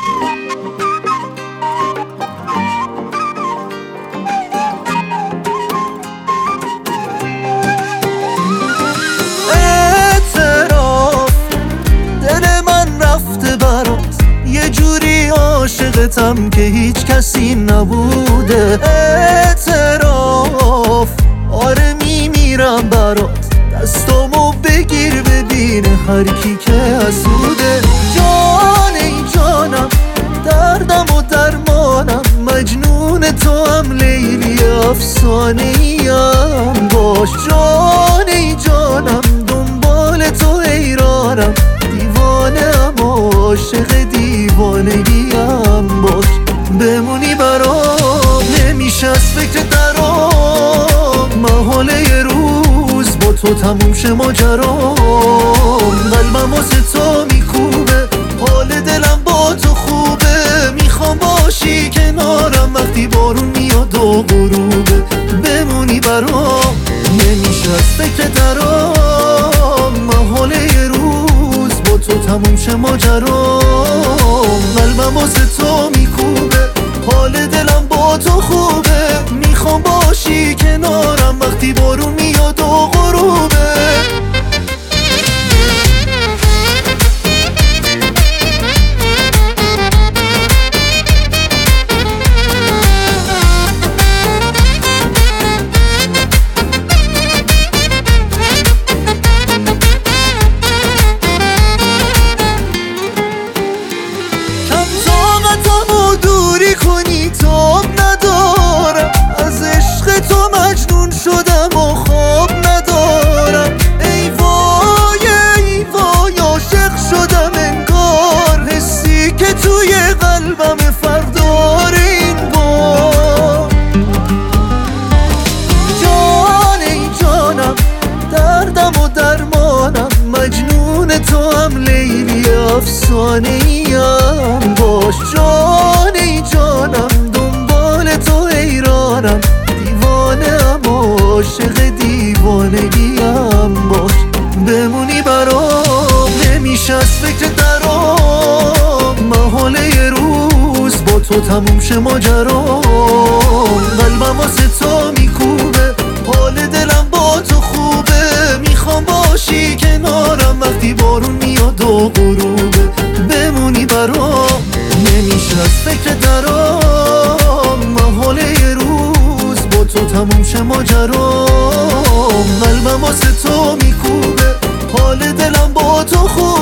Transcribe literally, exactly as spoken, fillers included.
اعتراف دل من رفته برات، یه جوری عاشقتم که هیچ کسی نبوده. اعتراف آره میمیرم برات، دستامو بگیر ببینه هر کی که حسوده. جان ای جانم دردم و درمانم، مجنون تو هم لیلی افسانه ایم باش. جان ای جانم دنبال تو حیرانم، دیوانه‌ام عاشق دیوانگیم باش. بمونی برام نمیشه از فکر درام، محاله یه روز با تو تموم شه ماجرام. قلبم واسه تو میکوبه، حال دلم با تو خوبه، میخوام باشی کنارم وقتی بارون میاد و غروبه. بمونی برام نمیشه از فکر درام، محاله یه روز با تو تموم شه ماجرام. قلبم واسه تو میکوبه، حال دلم با تو خوبه، میخوام باشی کنارم وقتی بارون میاد و غروبه. کنی تاب ندارم، از عشق تو مجنون شدم و خواب ندارم. ای وای ای وای عاشق شدم انگار، حسی که توی قلبم فردار این بار. جان ای جانم دردم و درمانم، مجنون تو هم لیلی افسانه ایم باش. جان ای جانم دنبال تو حیرانم، دیوانه‌ام عاشق دیوانگیم باش. بمونی برام نمیشه از فکر درام، محاله یه روز با تو تموم شه ماجرام. قلبم واسه تو میکوبه، حال دلم با تو خوبه، میخوام باشی کنارم وقتی بارون میاد و غروبه. بمونی برام نمیشه از فکر درام، محاله یه روز با تو تموم شه ماجرام. قلبم واسه تو میکوبه، حال دلم با تو خوبه.